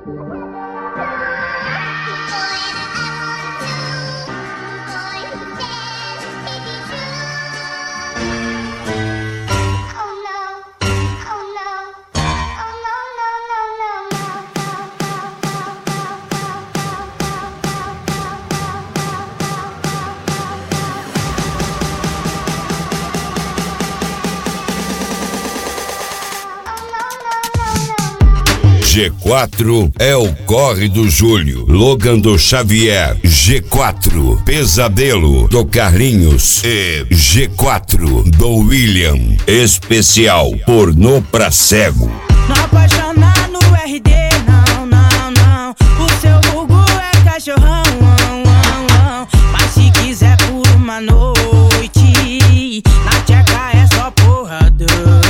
G4 é o corre do Júlio, Logan do Xavier, G4, Pesadelo do Carlinhos e G4 do William, especial pornô pra cego. Não apaixonar no RD, não, não, não. O seu Gugu é cachorrão, mas se quiser por uma noite, na tcheca é só porradão.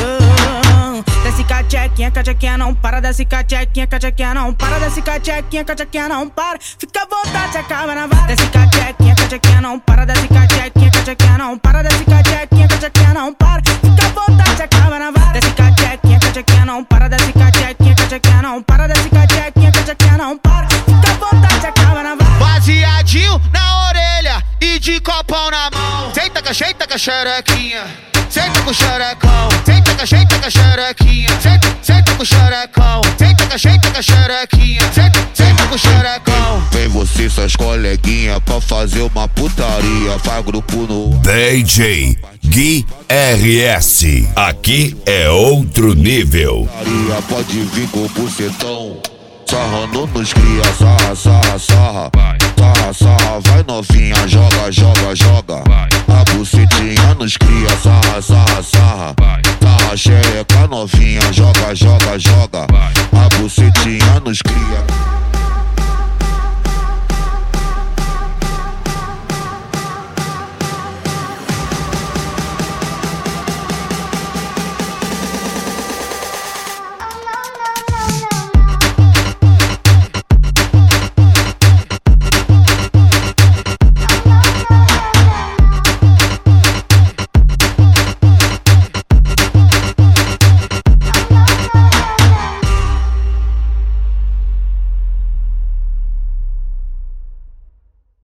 Desce cachequinha, cachequinha não para. Desce cachequinha, cachequinha não para. Desce cachequinha, cachequinha não para. Fica à vontade, acaba na vara. Desce cachequinha, cachequinha não para. Desce cachequinha, cachequinha não para. Desce cachequinha, cachequinha não para. Fica à vontade, acaba na vara. Desce cachequinha, cachequinha não para. Desce cachequinha, cachequinha não para. Desce cachequinha, cachequinha não para. Fica à vontade, acaba na vara. Baseadinho na orelha e de copão na mão. Senta com a xerequinha. Senta com o xerecão, senta com a xerequinha. Senta com o xerecão, senta com a xerequinha. Senta com o xerecão. Vem você e suas coleguinhas pra fazer uma putaria. Faz grupo no DJ Gui RS, aqui é outro nível. Pode vir com o bucetão, sarrando nos cria, sarra, sarra, sarra. Sarra, sarra, vai novinha, joga, joga, joga. A bucetinha nos cria, sarra, sarra, sarra. Sarra, xereca novinha, joga, joga, joga. A bucetinha nos cria.